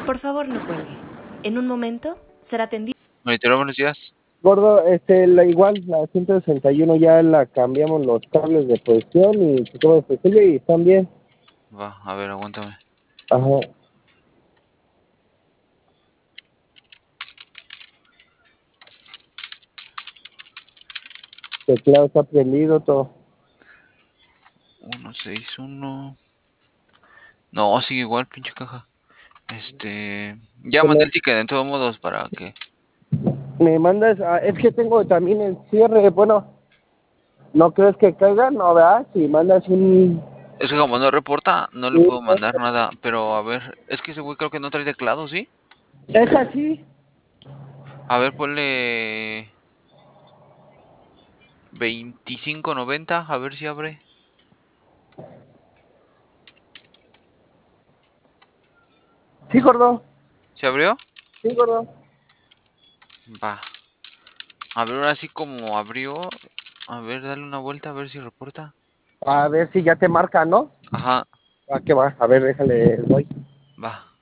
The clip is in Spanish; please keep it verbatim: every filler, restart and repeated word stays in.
Por favor, no cuelgue. En un momento será atendido. Monitoreo, buenos días. Gordo, este, la igual, la ciento sesenta y uno ya la cambiamos los cables de posición y todo de posible y están bien. Va, a ver, aguántame. Ajá. Teclado está prendido, todo. uno seis uno. No, sigue igual, pinche caja. Este... Ya mandé el ticket de todos modos para que... Me mandas, ah, es que tengo también el cierre, bueno, ¿no crees que caiga? No, ¿verdad? Si mandas un... Es que como no reporta, no le puedo mandar nada. Pero a ver, es que ese güey creo que no trae teclado, ¿sí? Es así. A ver, ponle... veinticinco noventa, a ver si abre. Sí, gordo. ¿Se abrió? Sí, gordo. Va. A ver, ahora sí como abrió. A ver, dale una vuelta a ver si reporta. A ver si ya te marca, ¿no? Ajá, ¿A qué va? A ver, déjale, voy. va.